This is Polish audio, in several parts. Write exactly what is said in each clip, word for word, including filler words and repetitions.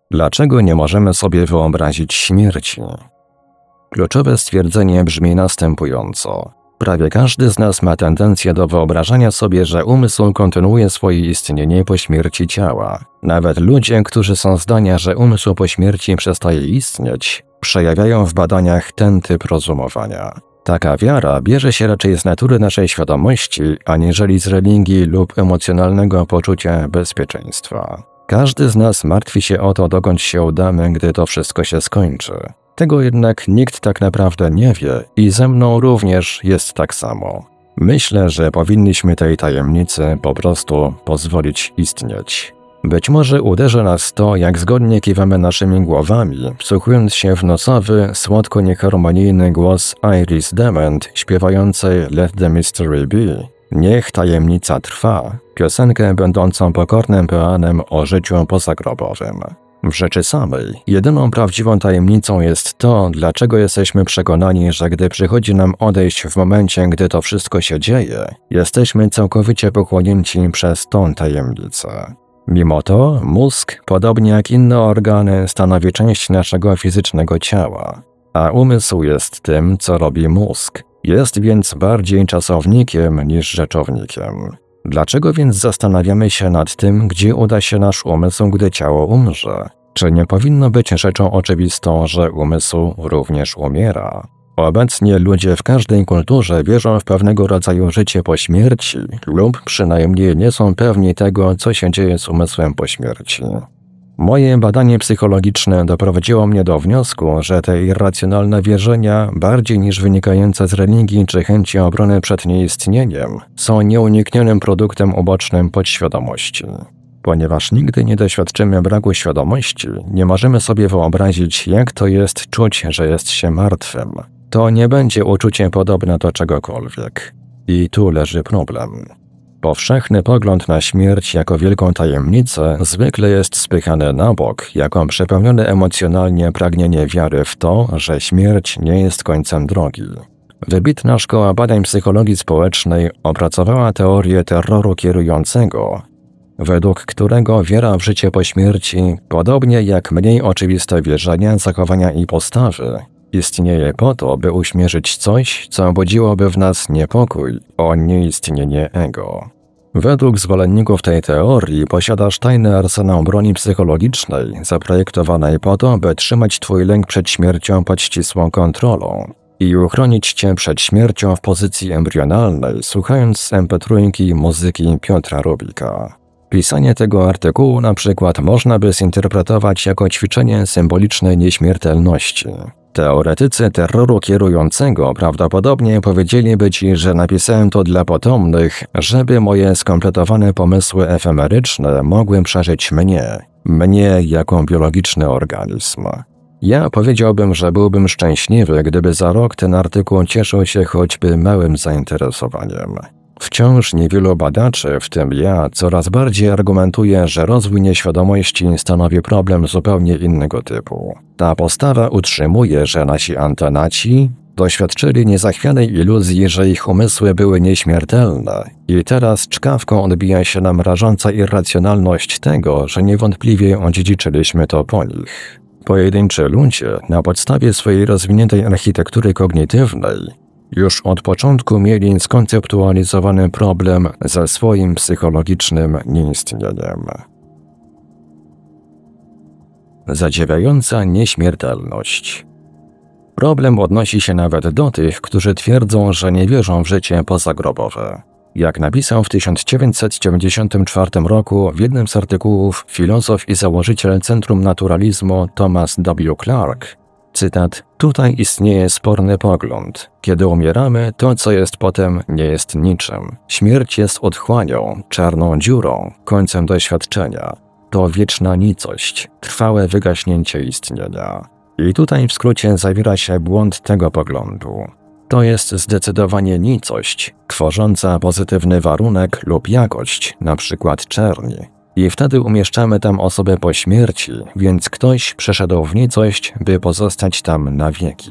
Dlaczego nie możemy sobie wyobrazić śmierci? Kluczowe stwierdzenie brzmi następująco. Prawie każdy z nas ma tendencję do wyobrażania sobie, że umysł kontynuuje swoje istnienie po śmierci ciała. Nawet ludzie, którzy są zdania, że umysł po śmierci przestaje istnieć, przejawiają w badaniach ten typ rozumowania. Taka wiara bierze się raczej z natury naszej świadomości, aniżeli z religii lub emocjonalnego poczucia bezpieczeństwa. Każdy z nas martwi się o to, dokąd się udamy, gdy to wszystko się skończy. Tego jednak nikt tak naprawdę nie wie i ze mną również jest tak samo. Myślę, że powinniśmy tej tajemnicy po prostu pozwolić istnieć. Być może uderzy nas to, jak zgodnie kiwamy naszymi głowami, wsłuchując się w nocowy, słodko-nieharmonijny głos Iris Dement śpiewającej Let the Mystery Be. Niech tajemnica trwa, piosenkę będącą pokornym peanem o życiu pozagrobowym. W rzeczy samej, jedyną prawdziwą tajemnicą jest to, dlaczego jesteśmy przekonani, że gdy przychodzi nam odejść w momencie, gdy to wszystko się dzieje, jesteśmy całkowicie pochłonięci przez tą tajemnicę. Mimo to mózg, podobnie jak inne organy, stanowi część naszego fizycznego ciała, a umysł jest tym, co robi mózg. Jest więc bardziej czasownikiem niż rzeczownikiem. Dlaczego więc zastanawiamy się nad tym, gdzie uda się nasz umysł, gdy ciało umrze? Czy nie powinno być rzeczą oczywistą, że umysł również umiera? Obecnie ludzie w każdej kulturze wierzą w pewnego rodzaju życie po śmierci lub przynajmniej nie są pewni tego, co się dzieje z umysłem po śmierci. Moje badanie psychologiczne doprowadziło mnie do wniosku, że te irracjonalne wierzenia, bardziej niż wynikające z religii czy chęci obrony przed nieistnieniem, są nieuniknionym produktem ubocznym podświadomości. Ponieważ nigdy nie doświadczymy braku świadomości, nie możemy sobie wyobrazić, jak to jest czuć, że jest się martwym. To nie będzie uczucie podobne do czegokolwiek. I tu leży problem. Powszechny pogląd na śmierć jako wielką tajemnicę zwykle jest spychany na bok, jako przepełnione emocjonalnie pragnienie wiary w to, że śmierć nie jest końcem drogi. Wybitna szkoła badań psychologii społecznej opracowała teorię terroru kierującego, według którego wiara w życie po śmierci, podobnie jak mniej oczywiste wierzenia, zachowania i postawy, istnieje po to, by uśmierzyć coś, co budziłoby w nas niepokój o nieistnienie ego. Według zwolenników tej teorii posiadasz tajny arsenał broni psychologicznej, zaprojektowanej po to, by trzymać twój lęk przed śmiercią pod ścisłą kontrolą i uchronić cię przed śmiercią w pozycji embrionalnej, słuchając z em pe trzy muzyki Piotra Rubika. Pisanie tego artykułu na przykład można by zinterpretować jako ćwiczenie symbolicznej nieśmiertelności. Teoretycy terroru kierującego prawdopodobnie powiedzieliby ci, że napisałem to dla potomnych, żeby moje skompletowane pomysły efemeryczne mogły przeżyć mnie, mnie jako biologiczny organizm. Ja powiedziałbym, że byłbym szczęśliwy, gdyby za rok ten artykuł cieszył się choćby małym zainteresowaniem. Wciąż niewielu badaczy, w tym ja, coraz bardziej argumentuje, że rozwój nieświadomości stanowi problem zupełnie innego typu. Ta postawa utrzymuje, że nasi antenaci doświadczyli niezachwianej iluzji, że ich umysły były nieśmiertelne i teraz czkawką odbija się nam rażąca irracjonalność tego, że niewątpliwie odziedziczyliśmy to po nich. Pojedynczy ludzie, na podstawie swojej rozwiniętej architektury kognitywnej, już od początku mieli skonceptualizowany problem ze swoim psychologicznym nieistnieniem. Zadziwiająca nieśmiertelność. Problem odnosi się nawet do tych, którzy twierdzą, że nie wierzą w życie pozagrobowe. Jak napisał w tysiąc dziewięćset dziewięćdziesiątym czwartym roku w jednym z artykułów filozof i założyciel Centrum Naturalizmu Thomas W. Clark, cytat, tutaj istnieje sporny pogląd. Kiedy umieramy, to co jest potem nie jest niczym. Śmierć jest otchłanią, czarną dziurą, końcem doświadczenia. To wieczna nicość, trwałe wygaśnięcie istnienia. I tutaj w skrócie zawiera się błąd tego poglądu. To jest zdecydowanie nicość, tworząca pozytywny warunek lub jakość, na przykład czerń. I wtedy umieszczamy tam osobę po śmierci, więc ktoś przeszedł w nicość, by pozostać tam na wieki.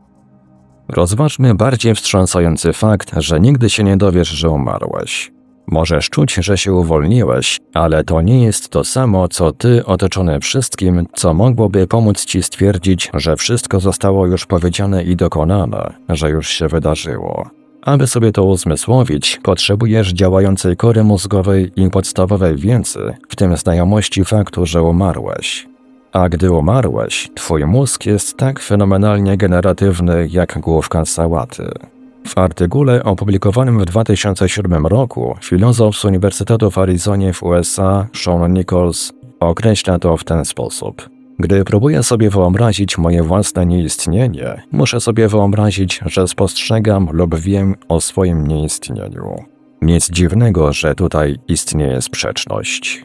Rozważmy bardziej wstrząsający fakt, że nigdy się nie dowiesz, że umarłeś. Możesz czuć, że się uwolniłeś, ale to nie jest to samo, co ty otoczony wszystkim, co mogłoby pomóc ci stwierdzić, że wszystko zostało już powiedziane i dokonane, że już się wydarzyło. Aby sobie to uzmysłowić, potrzebujesz działającej kory mózgowej i podstawowej wiedzy, w tym znajomości faktu, że umarłeś. A gdy umarłeś, twój mózg jest tak fenomenalnie generatywny jak główka sałaty. W artykule opublikowanym w dwa tysiące siódmym roku filozof z Uniwersytetu w Arizonie w U S A, Sean Nichols, określa to w ten sposób. Gdy próbuję sobie wyobrazić moje własne nieistnienie, muszę sobie wyobrazić, że spostrzegam lub wiem o swoim nieistnieniu. Nic dziwnego, że tutaj istnieje sprzeczność.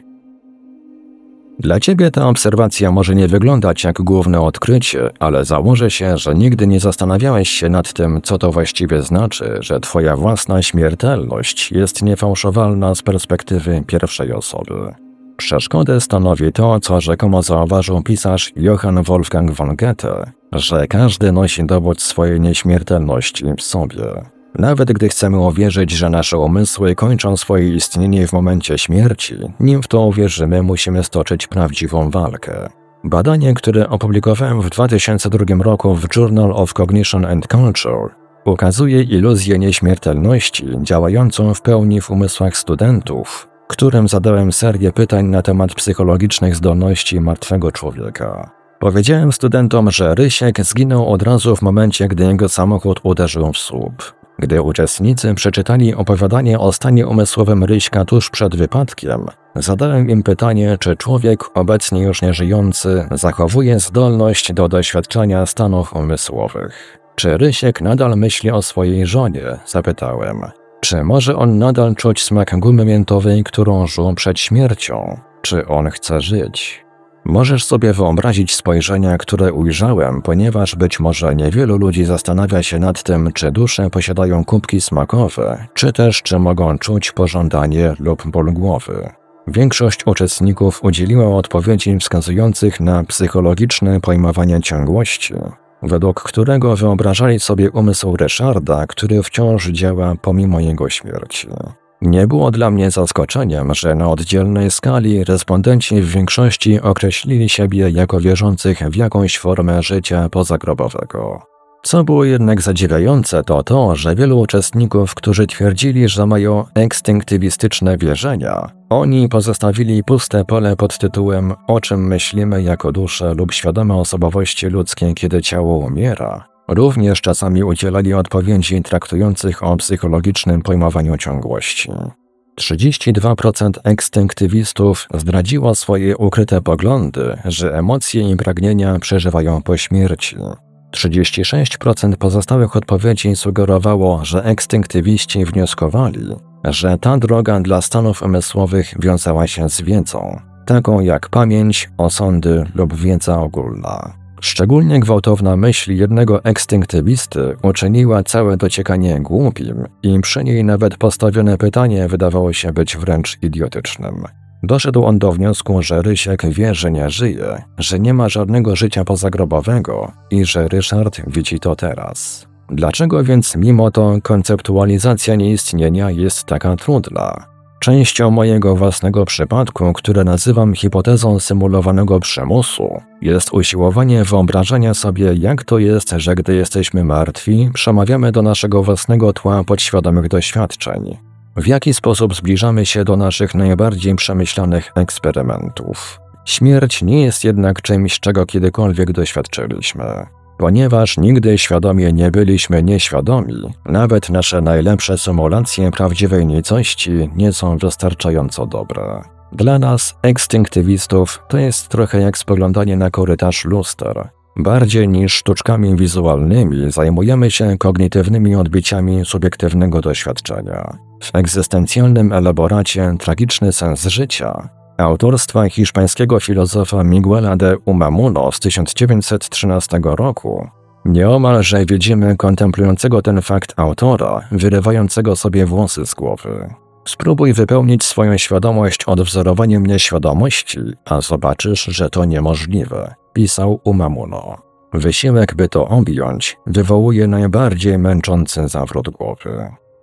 Dla ciebie ta obserwacja może nie wyglądać jak główne odkrycie, ale założę się, że nigdy nie zastanawiałeś się nad tym, co to właściwie znaczy, że twoja własna śmiertelność jest niefałszowalna z perspektywy pierwszej osoby. Przeszkodę stanowi to, co rzekomo zauważył pisarz Johann Wolfgang von Goethe, że każdy nosi dowód swojej nieśmiertelności w sobie. Nawet gdy chcemy uwierzyć, że nasze umysły kończą swoje istnienie w momencie śmierci, nim w to uwierzymy, musimy stoczyć prawdziwą walkę. Badanie, które opublikowałem w dwa tysiące drugim roku w Journal of Cognition and Culture, ukazuje iluzję nieśmiertelności działającą w pełni w umysłach studentów, którym zadałem serię pytań na temat psychologicznych zdolności martwego człowieka. Powiedziałem studentom, że Rysiek zginął od razu w momencie, gdy jego samochód uderzył w słup. Gdy uczestnicy przeczytali opowiadanie o stanie umysłowym Ryśka tuż przed wypadkiem, zadałem im pytanie, czy człowiek obecnie już nieżyjący zachowuje zdolność do doświadczania stanów umysłowych. Czy Rysiek nadal myśli o swojej żonie? Zapytałem. Czy może on nadal czuć smak gumy miętowej, którą żuł przed śmiercią? Czy on chce żyć? Możesz sobie wyobrazić spojrzenia, które ujrzałem, ponieważ być może niewielu ludzi zastanawia się nad tym, czy dusze posiadają kubki smakowe, czy też czy mogą czuć pożądanie lub ból głowy. Większość uczestników udzieliła odpowiedzi wskazujących na psychologiczne pojmowanie ciągłości, według którego wyobrażali sobie umysł Ryszarda, który wciąż działa pomimo jego śmierci. Nie było dla mnie zaskoczeniem, że na oddzielnej skali respondenci w większości określili siebie jako wierzących w jakąś formę życia pozagrobowego. Co było jednak zadziwiające, to to, że wielu uczestników, którzy twierdzili, że mają ekstynktywistyczne wierzenia, oni pozostawili puste pole pod tytułem „O czym myślimy jako dusze lub świadome osobowości ludzkie, kiedy ciało umiera”. Również czasami udzielali odpowiedzi traktujących o psychologicznym pojmowaniu ciągłości. trzydzieści dwa procent ekstynktywistów zdradziło swoje ukryte poglądy, że emocje i pragnienia przeżywają po śmierci. trzydzieści sześć procent pozostałych odpowiedzi sugerowało, że ekstynktywiści wnioskowali, że ta droga dla stanów umysłowych wiązała się z wiedzą, taką jak pamięć, osądy lub wiedza ogólna. Szczególnie gwałtowna myśl jednego ekstynktywisty uczyniła całe dociekanie głupim i przy niej nawet postawione pytanie wydawało się być wręcz idiotycznym. Doszedł on do wniosku, że Rysiek wie, że nie żyje, że nie ma żadnego życia pozagrobowego i że Ryszard widzi to teraz. Dlaczego więc mimo to konceptualizacja nieistnienia jest taka trudna? Częścią mojego własnego przypadku, które nazywam hipotezą symulowanego przymusu, jest usiłowanie wyobrażenia sobie, jak to jest, że gdy jesteśmy martwi, przemawiamy do naszego własnego tła podświadomych doświadczeń. W jaki sposób zbliżamy się do naszych najbardziej przemyślanych eksperymentów. Śmierć nie jest jednak czymś, czego kiedykolwiek doświadczyliśmy. Ponieważ nigdy świadomie nie byliśmy nieświadomi, nawet nasze najlepsze symulacje prawdziwej nicości nie są wystarczająco dobre. Dla nas, ekstynktywistów, to jest trochę jak spoglądanie na korytarz luster. Bardziej niż sztuczkami wizualnymi zajmujemy się kognitywnymi odbiciami subiektywnego doświadczenia. W egzystencjalnym elaboracie Tragiczny sens życia autorstwa hiszpańskiego filozofa Miguela de Unamuno z tysiąc dziewięćset trzynastego roku nieomalże widzimy kontemplującego ten fakt autora, wyrywającego sobie włosy z głowy. Spróbuj wypełnić swoją świadomość odwzorowaniem nieświadomości, a zobaczysz, że to niemożliwe, pisał Unamuno. Wysiłek, by to objąć, wywołuje najbardziej męczący zawrót głowy.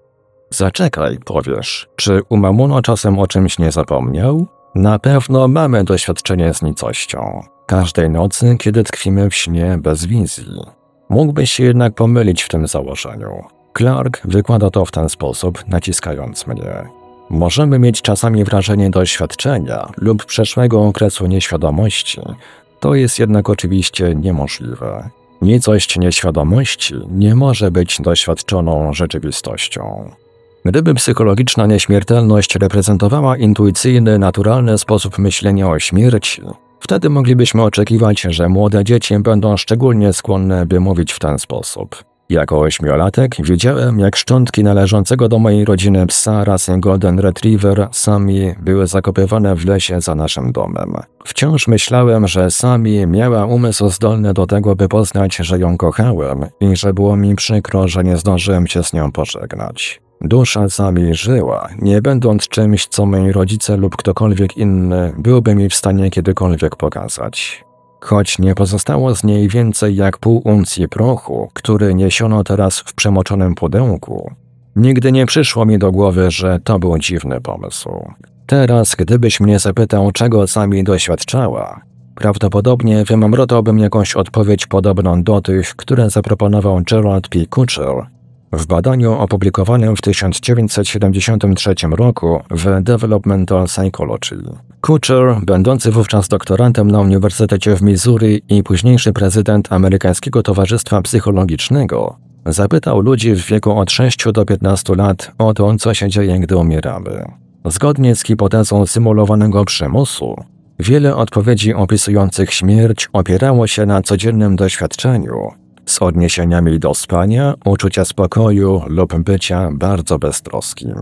Zaczekaj, powiesz, czy Unamuno czasem o czymś nie zapomniał? Na pewno mamy doświadczenie z nicością. Każdej nocy, kiedy tkwimy w śnie bez wizji. Mógłbyś się jednak pomylić w tym założeniu. Clark wykłada to w ten sposób, naciskając mnie. Możemy mieć czasami wrażenie doświadczenia lub przeszłego okresu nieświadomości. To jest jednak oczywiście niemożliwe. Nicość nieświadomości nie może być doświadczoną rzeczywistością. Gdyby psychologiczna nieśmiertelność reprezentowała intuicyjny, naturalny sposób myślenia o śmierci, wtedy moglibyśmy oczekiwać, że młode dzieci będą szczególnie skłonne, by mówić w ten sposób. Jako ośmiolatek widziałem, jak szczątki należącego do mojej rodziny psa rasy Golden Retriever Sammy były zakopywane w lesie za naszym domem. Wciąż myślałem, że Sammy miała umysł zdolny do tego, by poznać, że ją kochałem i że było mi przykro, że nie zdążyłem się z nią pożegnać. Dusza Sammy żyła, nie będąc czymś, co moi rodzice lub ktokolwiek inny byłby mi w stanie kiedykolwiek pokazać. Choć nie pozostało z niej więcej jak pół uncji prochu, który niesiono teraz w przemoczonym pudełku, nigdy nie przyszło mi do głowy, że to był dziwny pomysł. Teraz, gdybyś mnie zapytał, czego Sammy doświadczała, prawdopodobnie wymamrotałbym jakąś odpowiedź podobną do tych, które zaproponował Gerald P. Kuchar w badaniu opublikowanym w tysiąc dziewięćset siedemdziesiątym trzecim roku w Developmental Psychology. Kuchar, będący wówczas doktorantem na Uniwersytecie w Missouri i późniejszy prezydent Amerykańskiego Towarzystwa Psychologicznego, zapytał ludzi w wieku od sześciu do piętnastu lat o to, co się dzieje, gdy umieramy. Zgodnie z hipotezą symulowanego przymusu, wiele odpowiedzi opisujących śmierć opierało się na codziennym doświadczeniu, z odniesieniami do spania, uczucia spokoju lub bycia bardzo beztroskim.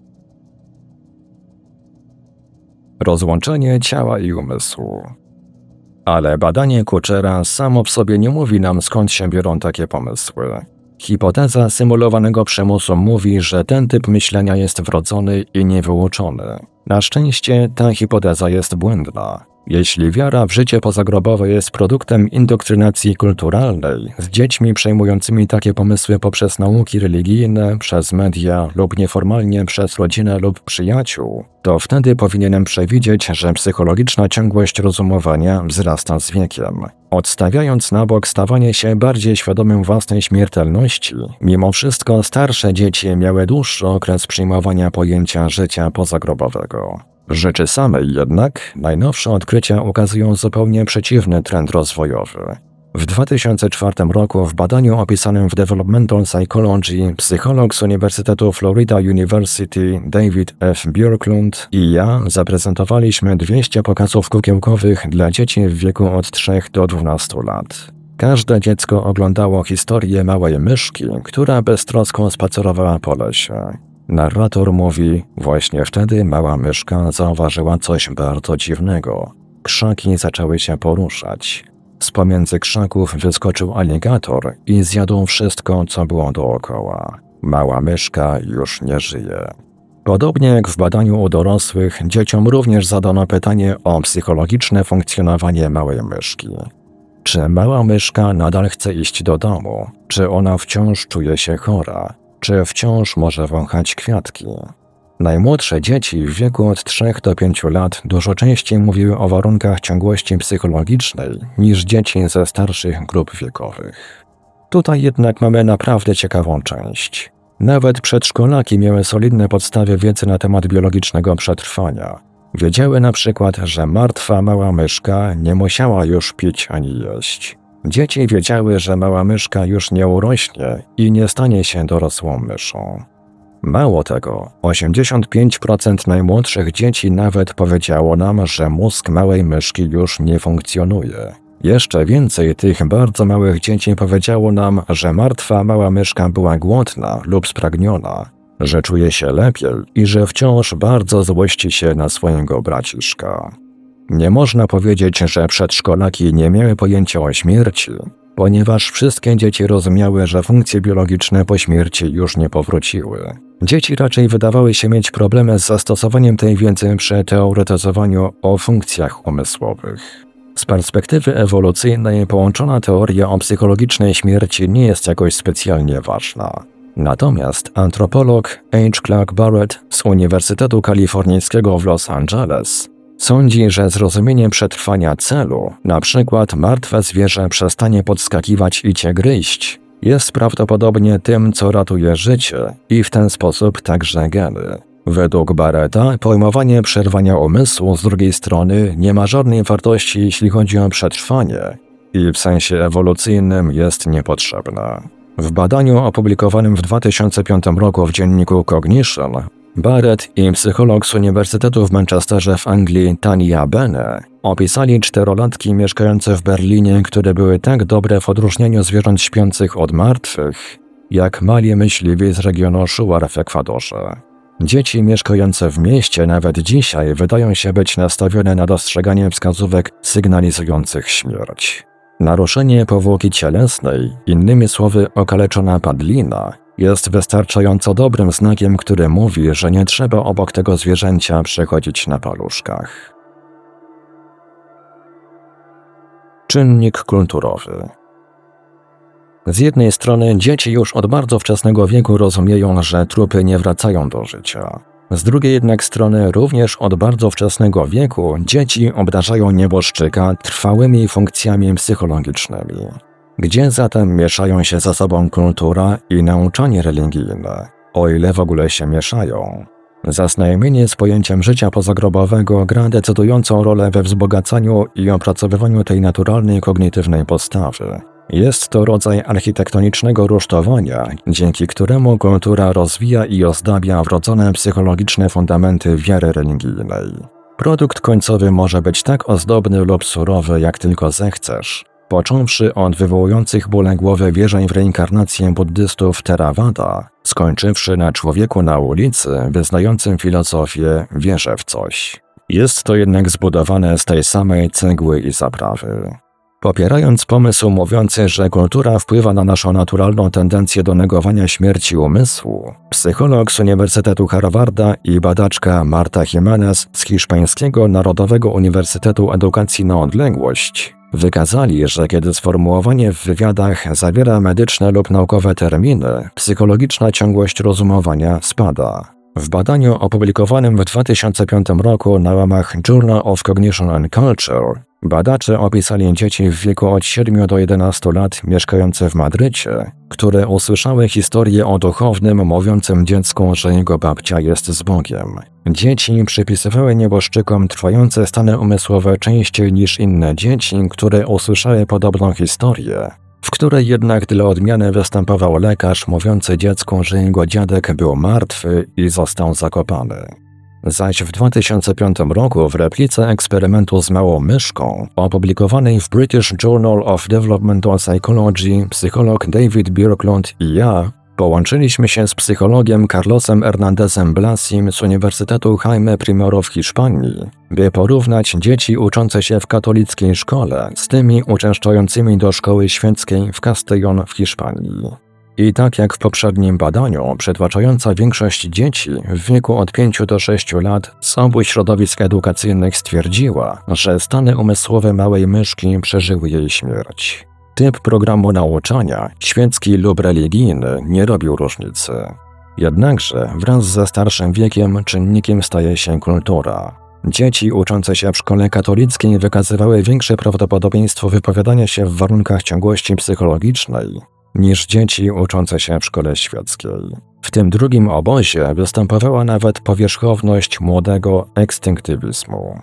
Rozłączenie ciała i umysłu. Ale badanie Kuchara samo w sobie nie mówi nam, skąd się biorą takie pomysły. Hipoteza symulowanego przymusu mówi, że ten typ myślenia jest wrodzony i niewyuczony. Na szczęście ta hipoteza jest błędna. Jeśli wiara w życie pozagrobowe jest produktem indoktrynacji kulturalnej, z dziećmi przejmującymi takie pomysły poprzez nauki religijne, przez media lub nieformalnie przez rodzinę lub przyjaciół, to wtedy powinienem przewidzieć, że psychologiczna ciągłość rozumowania wzrasta z wiekiem. Odstawiając na bok stawanie się bardziej świadomym własnej śmiertelności, mimo wszystko starsze dzieci miały dłuższy okres przyjmowania pojęcia życia pozagrobowego. W rzeczy samej jednak najnowsze odkrycia ukazują zupełnie przeciwny trend rozwojowy. W dwa tysiące czwartym roku w badaniu opisanym w Developmental Psychology psycholog z Uniwersytetu Florida University David F. Bjorklund i ja zaprezentowaliśmy dwieście pokazów kukiełkowych dla dzieci w wieku od trzech do dwunastu lat. Każde dziecko oglądało historię małej myszki, która beztrosko spacerowała po lesie. Narrator mówi, właśnie wtedy mała myszka zauważyła coś bardzo dziwnego. Krzaki zaczęły się poruszać. Z pomiędzy krzaków wyskoczył aligator i zjadł wszystko, co było dookoła. Mała myszka już nie żyje. Podobnie jak w badaniu u dorosłych, dzieciom również zadano pytanie o psychologiczne funkcjonowanie małej myszki. Czy mała myszka nadal chce iść do domu? Czy ona wciąż czuje się chora? Czy wciąż może wąchać kwiatki? Najmłodsze dzieci w wieku od trzech do pięciu lat dużo częściej mówiły o warunkach ciągłości psychologicznej niż dzieci ze starszych grup wiekowych. Tutaj jednak mamy naprawdę ciekawą część. Nawet przedszkolaki miały solidne podstawy wiedzy na temat biologicznego przetrwania. Wiedziały na przykład, że martwa mała myszka nie musiała już pić ani jeść. Dzieci wiedziały, że mała myszka już nie urośnie i nie stanie się dorosłą myszą. Mało tego, osiemdziesiąt pięć procent najmłodszych dzieci nawet powiedziało nam, że mózg małej myszki już nie funkcjonuje. Jeszcze więcej tych bardzo małych dzieci powiedziało nam, że martwa mała myszka była głodna lub spragniona, że czuje się lepiej i że wciąż bardzo złości się na swojego braciszka. Nie można powiedzieć, że przedszkolaki nie miały pojęcia o śmierci, ponieważ wszystkie dzieci rozumiały, że funkcje biologiczne po śmierci już nie powróciły. Dzieci raczej wydawały się mieć problemy z zastosowaniem tej wiedzy przy teoretyzowaniu o funkcjach umysłowych. Z perspektywy ewolucyjnej połączona teoria o psychologicznej śmierci nie jest jakoś specjalnie ważna. Natomiast antropolog H. Clark Barrett z Uniwersytetu Kalifornijskiego w Los Angeles sądzi, że zrozumienie przetrwania celu, na przykład martwe zwierzę przestanie podskakiwać i cię gryźć, jest prawdopodobnie tym, co ratuje życie i w ten sposób także geny. Według Barretta pojmowanie przerwania umysłu z drugiej strony nie ma żadnej wartości, jeśli chodzi o przetrwanie i w sensie ewolucyjnym jest niepotrzebne. W badaniu opublikowanym w dwa tysiące piątym roku w dzienniku Cognition Barrett i psycholog z Uniwersytetu w Manchesterze w Anglii Tania Bene opisali czterolatki mieszkające w Berlinie, które były tak dobre w odróżnianiu zwierząt śpiących od martwych, jak mali myśliwi z regionu Shuar w Ekwadorze. Dzieci mieszkające w mieście nawet dzisiaj wydają się być nastawione na dostrzeganie wskazówek sygnalizujących śmierć. Naruszenie powłoki cielesnej, innymi słowy okaleczona padlina, jest wystarczająco dobrym znakiem, który mówi, że nie trzeba obok tego zwierzęcia przechodzić na paluszkach. Czynnik kulturowy. Z jednej strony dzieci już od bardzo wczesnego wieku rozumieją, że trupy nie wracają do życia. Z drugiej jednak strony również od bardzo wczesnego wieku dzieci obdarzają nieboszczyka trwałymi funkcjami psychologicznymi. Gdzie zatem mieszają się ze sobą kultura i nauczanie religijne, o ile w ogóle się mieszają? Zaznajomienie z pojęciem życia pozagrobowego gra decydującą rolę we wzbogacaniu i opracowywaniu tej naturalnej kognitywnej postawy. Jest to rodzaj architektonicznego rusztowania, dzięki któremu kultura rozwija i ozdabia wrodzone psychologiczne fundamenty wiary religijnej. Produkt końcowy może być tak ozdobny lub surowy, jak tylko zechcesz, począwszy od wywołujących bóle głowy wierzeń w reinkarnację buddystów Theravada, skończywszy na człowieku na ulicy wyznającym filozofię wierzę w coś. Jest to jednak zbudowane z tej samej cegły i zaprawy. Popierając pomysł mówiący, że kultura wpływa na naszą naturalną tendencję do negowania śmierci umysłu, psycholog z Uniwersytetu Harvarda i badaczka Marta Jimenez z Hiszpańskiego Narodowego Uniwersytetu Edukacji na Odległość wykazali, że kiedy sformułowanie w wywiadach zawiera medyczne lub naukowe terminy, psychologiczna ciągłość rozumowania spada. W badaniu opublikowanym w dwa tysiące piątym roku na łamach Journal of Cognition and Culture badacze opisali dzieci w wieku od siedmiu do jedenastu lat mieszkające w Madrycie, które usłyszały historię o duchownym mówiącym dziecku, że jego babcia jest z Bogiem. Dzieci przypisywały nieboszczykom trwające stany umysłowe częściej niż inne dzieci, które usłyszały podobną historię, w której jednak dla odmiany występował lekarz mówiący dziecku, że jego dziadek był martwy i został zakopany. Zaś w dwa tysiące piątym roku w replice eksperymentu z małą myszką, opublikowanej w British Journal of Developmental Psychology, psycholog David Bjorklund i ja połączyliśmy się z psychologiem Carlosem Hernandezem Blasim z Uniwersytetu Jaime I w Hiszpanii, by porównać dzieci uczące się w katolickiej szkole z tymi uczęszczającymi do szkoły świeckiej w Castellón w Hiszpanii. I tak jak w poprzednim badaniu, przytłaczająca większość dzieci w wieku od pięciu do sześciu lat z obu środowisk edukacyjnych stwierdziła, że stany umysłowe małej myszki przeżyły jej śmierć. Typ programu nauczania, świecki lub religijny, nie robił różnicy. Jednakże wraz ze starszym wiekiem czynnikiem staje się kultura. Dzieci uczące się w szkole katolickiej wykazywały większe prawdopodobieństwo wypowiadania się w warunkach ciągłości psychologicznej niż dzieci uczące się w szkole świeckiej. W tym drugim obozie występowała nawet powierzchowność młodego ekstynktywizmu.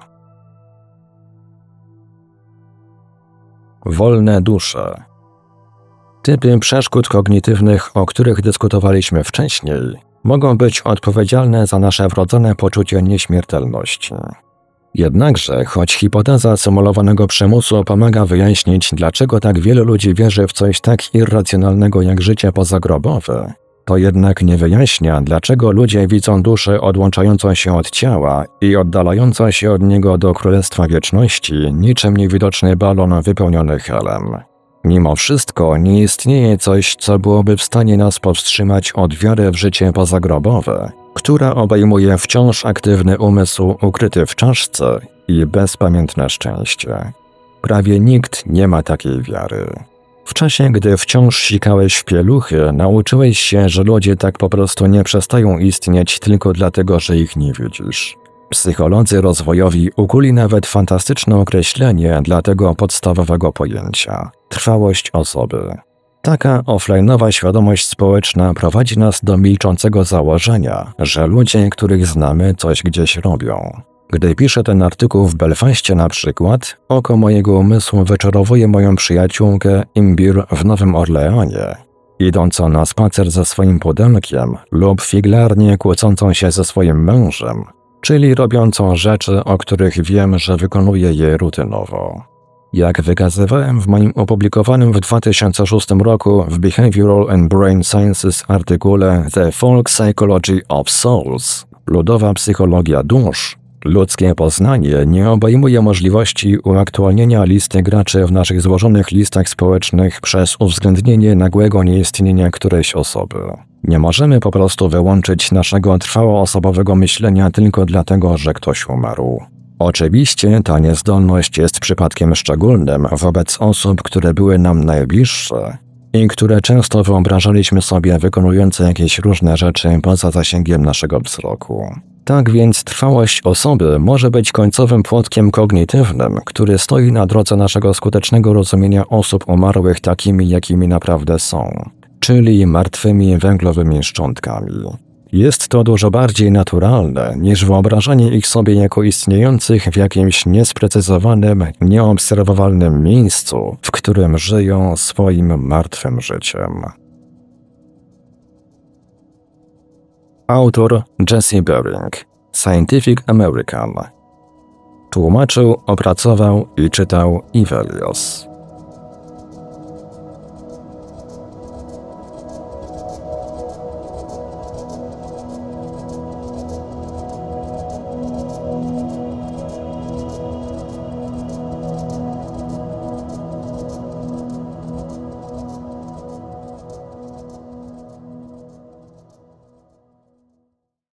Wolne dusze. Typy przeszkód kognitywnych, o których dyskutowaliśmy wcześniej, mogą być odpowiedzialne za nasze wrodzone poczucie nieśmiertelności. Jednakże, choć hipoteza symulowanego przymusu pomaga wyjaśnić, dlaczego tak wielu ludzi wierzy w coś tak irracjonalnego jak życie pozagrobowe, to jednak nie wyjaśnia, dlaczego ludzie widzą duszę odłączającą się od ciała i oddalającą się od niego do Królestwa Wieczności, niczym niewidoczny balon wypełniony helem. Mimo wszystko nie istnieje coś, co byłoby w stanie nas powstrzymać od wiary w życie pozagrobowe, która obejmuje wciąż aktywny umysł ukryty w czaszce i bezpamiętne szczęście. Prawie nikt nie ma takiej wiary. W czasie, gdy wciąż sikałeś w pieluchy, nauczyłeś się, że ludzie tak po prostu nie przestają istnieć tylko dlatego, że ich nie widzisz. Psycholodzy rozwojowi ukuli nawet fantastyczne określenie dla tego podstawowego pojęcia – trwałość osoby. Taka offline'owa świadomość społeczna prowadzi nas do milczącego założenia, że ludzie, których znamy, coś gdzieś robią. Gdy piszę ten artykuł w Belfaście na przykład, oko mojego umysłu wyczarowuje moją przyjaciółkę Imbir w Nowym Orleanie, idącą na spacer ze swoim pudelkiem lub figlarnie kłócącą się ze swoim mężem, czyli robiącą rzeczy, o których wiem, że wykonuje je rutynowo. Jak wykazywałem w moim opublikowanym w dwa tysiące szóstym roku w Behavioral and Brain Sciences artykule The Folk Psychology of Souls – ludowa psychologia dusz, ludzkie poznanie nie obejmuje możliwości uaktualnienia listy graczy w naszych złożonych listach społecznych przez uwzględnienie nagłego nieistnienia którejś osoby. Nie możemy po prostu wyłączyć naszego trwałoosobowego myślenia tylko dlatego, że ktoś umarł. Oczywiście ta niezdolność jest przypadkiem szczególnym wobec osób, które były nam najbliższe i które często wyobrażaliśmy sobie wykonujące jakieś różne rzeczy poza zasięgiem naszego wzroku. Tak więc trwałość osoby może być końcowym płotkiem kognitywnym, który stoi na drodze naszego skutecznego rozumienia osób umarłych takimi, jakimi naprawdę są, czyli martwymi węglowymi szczątkami. Jest to dużo bardziej naturalne niż wyobrażanie ich sobie jako istniejących w jakimś niesprecyzowanym, nieobserwowalnym miejscu, w którym żyją swoim martwym życiem. Autor Jesse Bering, Scientific American. Tłumaczył, opracował i czytał Ivelios.